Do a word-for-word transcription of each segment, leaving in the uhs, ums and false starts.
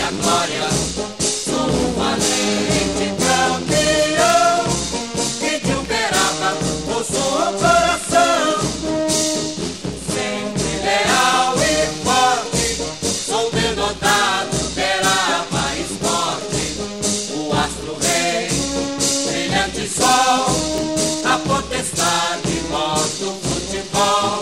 minha glória. Sou um valente campeão e de Uberaba possuo o coração. Sempre leal e forte, sou denotado pela paz forte. O astro rei, brilhante sol, a potestade mostra o futebol.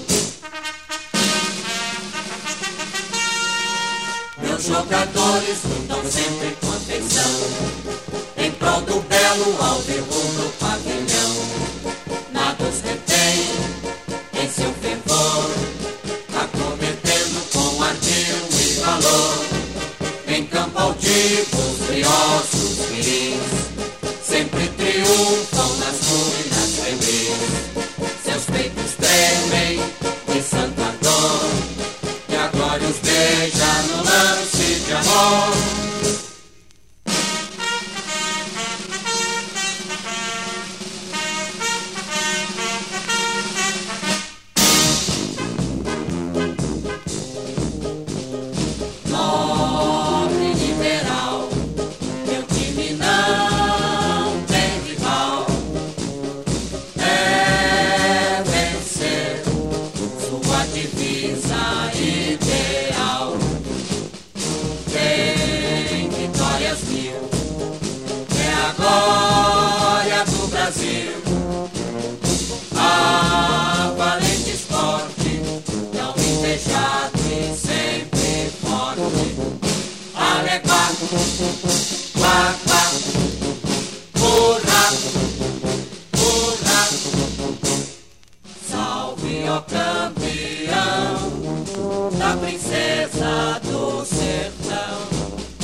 Meus jogadores lutam sempre com atenção, em prol do belo ao derrubo do pavilhão. Nada os retém em seu fervor, acometendo com ardil e valor. Em campo altivo, os briosos viris sempre triunfam nas ruínas febris. Seus peitos tremem de santo ardor, e a glória os beija no lance de amor. Nobre liberal, meu time não tem rival. É vencer, sua divisa ideal. Tem vitórias mil, é a glória do Brasil. A valente esporte, tão invejado e sempre forte. Aleguá, quá, quá, hurra, hurra. Salve, ó campeão da princesa do sertão.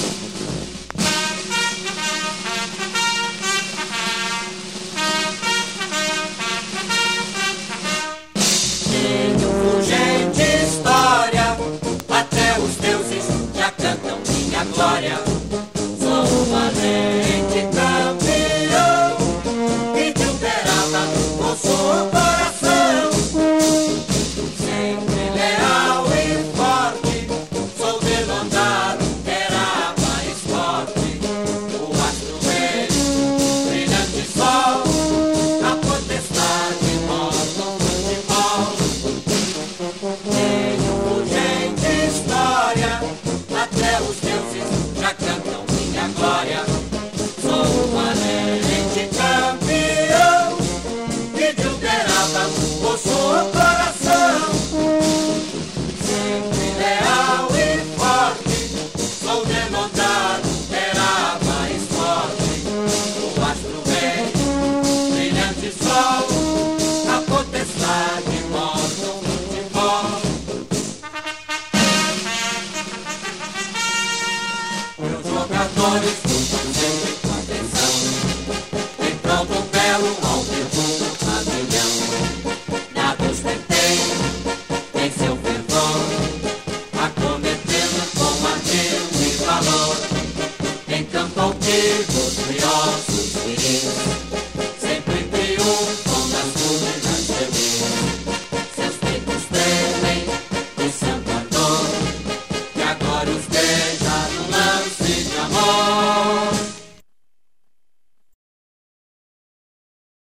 Tenho fulgente história, até os deuses já cantam minha glória. Sou um valente campeão e de Uberaba possuo o coração. Sempre leal e forte, sou denotado pela paz forte. O astro rei, brilhante sol, a potestade mostra o futebol. Tenho urgente história, até os deuses já cantam minha glória. Sou um valente campeão e de Uberaba possuo o coração. Sempre leal e forte, sou denotado pela paz forte. O astro rei, brilhante sol, a potestade mostra o futebol. Meus jogadores